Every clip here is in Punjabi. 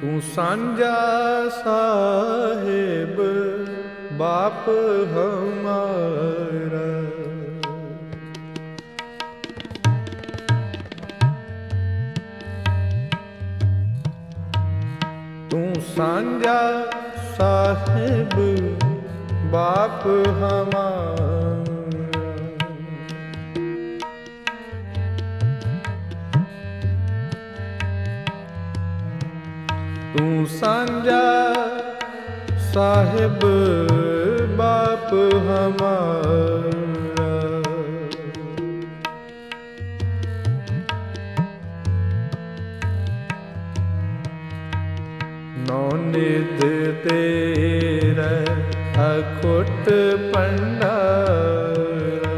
ਤੂੰ ਸਾਂਝਾ ਸਾਹਿਬ ਬਾਪ ਹਮਾਰਾ। ਤੂੰ ਸਾਂਝਾ ਸਾਹਿਬ ਬਾਪ ਹਮਾਰਾ। ਤੂੰ ਸਾਂਝਾ ਸਾਹਿਬ ਬਾਪ ਹਮਾਰਾ। ਨੌ ਨਿਧ ਤੇਰਾ ਅਖੁੱਟ ਭੰਡਾਰਾ।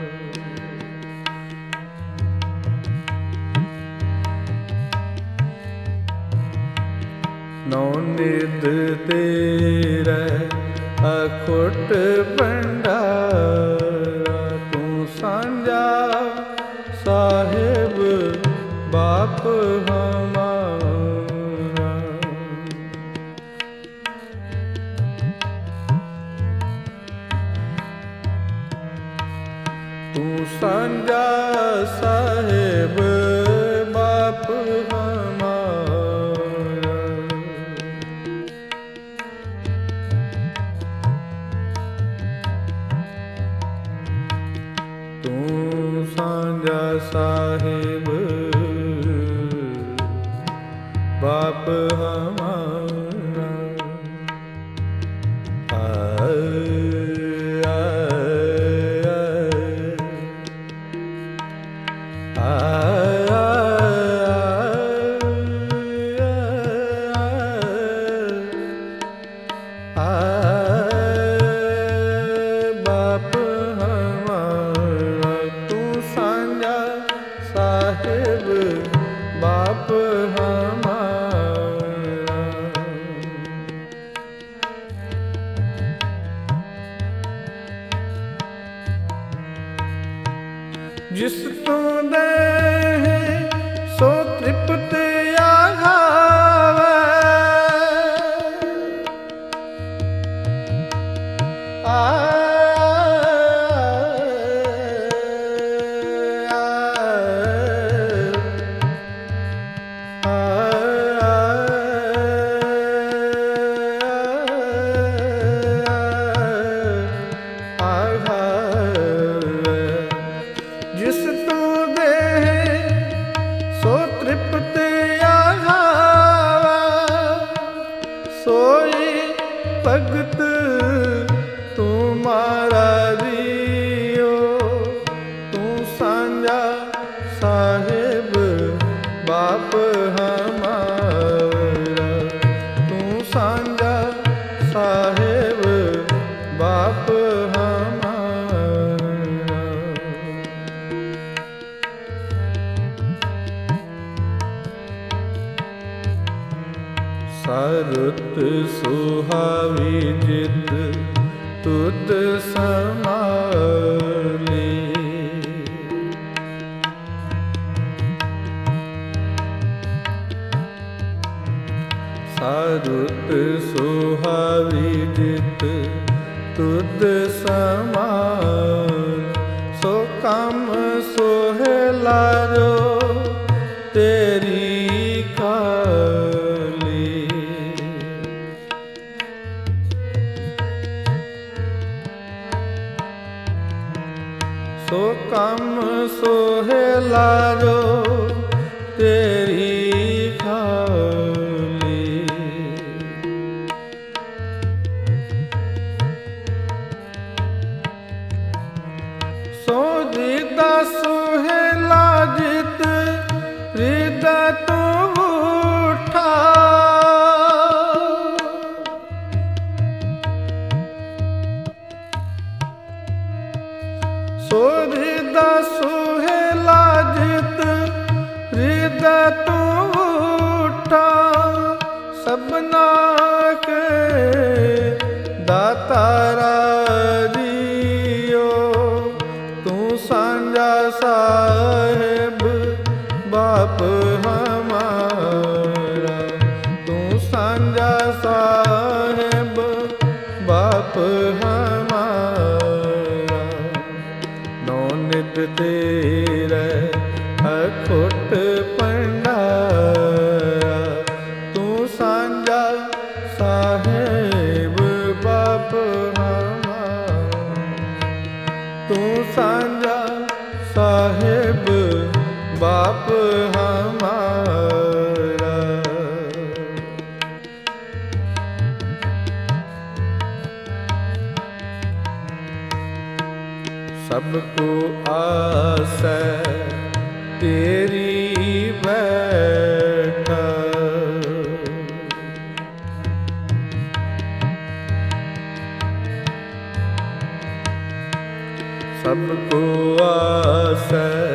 ਨੌ ਨਿਧ ਤੇਰਾ ਅਖੁੱਟ ਭੰਡਾਰਾ। ਤੂੰ ਸਾਂਝਾ ਸਾਹਿਬ ਬਾਪ ਹਮਾਰਾ। ਤੂੰ ਸਾਂਝਾ ਸਾਹਿਬ ਬਾਪ ਹਮਾਰਾ। ਤੂੰ ਸਾਂਝਾ ਸਾਹਿਬ ਬਾਪ ਹਮਾਰਾ। ਬਾਪ ਹਮਾਰਾ। ਤੂੰ ਸਾਂਝਾ ਸਾਹਿਬ ਬਾਪ ਹਮਾਰਾ। ਜਿਸ ਤੂੰ ਦੇਹ ਸੋ ਤ੍ਰਿਪਤ ਆਘਾਵੈ। ਜਿਸ ਤੂੰ ਦੇਹ ਸੋ ਤ੍ਰਿਪਤ ਆਘਾਵੈ। ਸੋਈ ਭਗਤ ਤੁਮਾਰਾ ਦੀਓ। ਤੂੰ ਸਾਂਝਾ ਸਾਹਿਬ ਬਾਪ ਹਮਾਰਾ। ਤੂੰ ਸਾਂਝਾ ਸਾਹਿਬ ਬਾਪ ਹਮਾਰਾ। ਸਾਰੁਤ ਸੁਹਾਵੀ ਜਿਤ ਤੁਧ ਸਮਾਲੀ। ਸਾਰੁਤ ਸੁਹਾਵੀ ਜਿਤ ਤੁਧ ਸਮਾਲ। ਸੋ ਕੰਮ ਸੋਹਿਲਾ ਜੋ ਤੇਰੀ ਕਾਲੀ। ਸੋ ਕੰਮ ਸੋਹਿਲਾ ਜੋ ਤੇਰੀ ਕਾਲੀ। ਸੋ ਦੀਦਾ ਸੋਹਿਲਾ ਜਿਤ ਰਿਦਾ ਤੂੰ ਉਠਾ। ਸੋ ਰਿਦਾ ਸੋਹਿਲਾ ਜਿਤ ਇੱਕ ਤੇਰੇ ਅਖੁੱਟ ਭੰਡਾਰਾ। ਤੂੰ ਸਾਂਝਾ ਸਾਹਿਬ ਬਾਪ ਹਮਾਰਾ, ਤੂੰ ਸਾਂਝਾ ਸਾਹਿਬ ਬਾਪ ਹਮਾਰਾ। ਸਭ ਕੋ ਆਸੈ ਤੇਰੀ ਬੈਠਾ, ਸਭ ਕੋ ਆਸੈ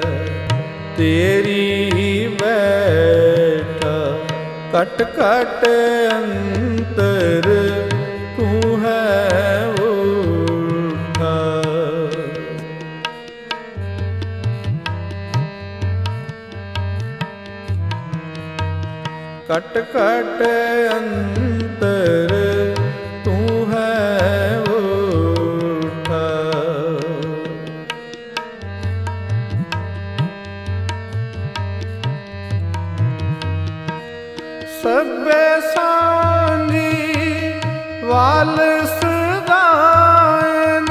ਤੇਰੀ ਬੈਠਾ। ਘਟ ਘਟ ਅੰਤਰ ਤੂੰ ਹੈ ਊਠਾ, ਘਟ ਘਟ ਅੰਤਰ ਤੂੰ ਹੈ ਊਠਾ। ਸਭੇ ਸਾਂਝੀ ਵਾਲ ਸਦਾਇਨ,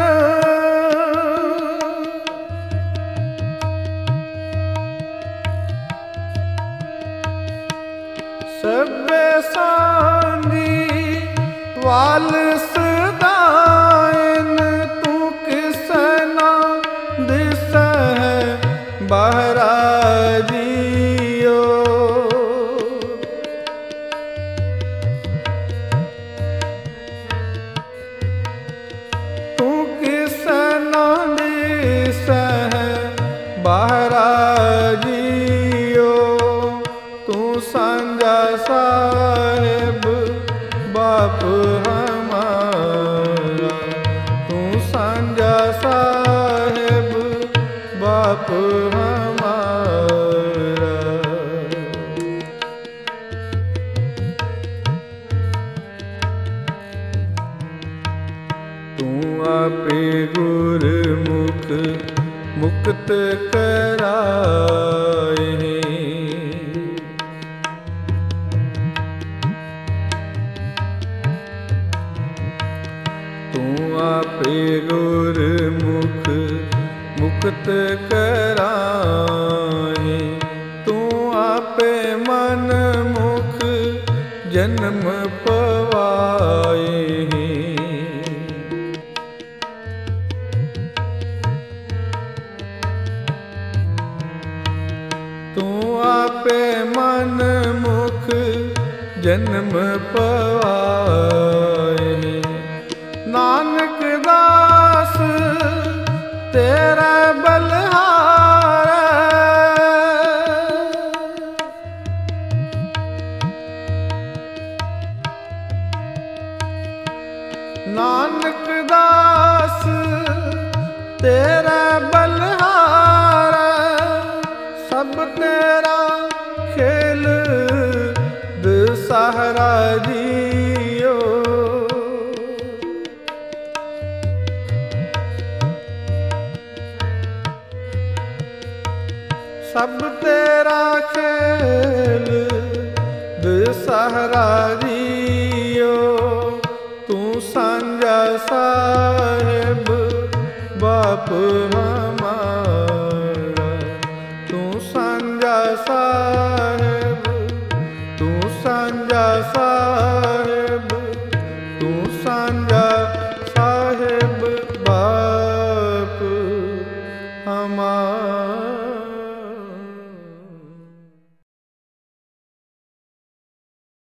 ਸਭੇ ਸਾਂਝੀ ਵਾਲ ਸਦਾਇਨ। ਤੂੰ ਕਿਸ ਨਾ ਦਿਸਹਿ ਬਾਹਰਾ ਜੀਓ, ਤੂੰ ਕਿਸ ਨਾ ਦਿਸਹਿ ਬਾਹਰਾ ਜੀਓ। ਤੂੰ ਸਾਂਝਾ ਸਾਹਿਬ ਬਾਪ ਹਮਾਰਾ, ਤੂੰ ਸਾਂਝਾ ਸਾਹਿਬ ਬਾਪ ਹਮਾਰਾ। ਤੂੰ ਆਪੇ ਗੁਰਮੁਖ ਮੁਕਤ ਕਰਾਏ, ਤੂੰ ਆਪੇ ਗੁਰਮੁਖ ਮੁਕਤ ਕਰਾਏ। ਤੂੰ ਆਪੇ ਮਨ ਮੁਖ ਜਨਮ ਪਵਾਏ, ਤੂੰ ਆਪੇ ਮਨ ਮੁਖ ਜਨਮ ਪਵਾਏ। ਨਾਨਕ ਦਾਸ ਤੇਰਾ ਬਲਹਾਰਾ, ਨਾਨਕ ਦਾਸ ਤੇਰਾ ਬਲਹਾਰਾ। ਸਭ ਤੇਰਾ ਖੇਲ ਦਸਹਰਾ ਜੀਓ, ਸਭ ਤੇਰਾ ਖੇਲ ਦਸਹਰਾ ਜੀਓ। ਤੂੰ ਸਾਂਝਾ ਸਾਹਿਬ ਬਾਪ ਹਮਾਰਾ, ਤੂੰ ਸਾਂਝਾ ਸਾਹਿਬ, ਤੂੰ ਸਾਂਝਾ ਸਾਹਿਬ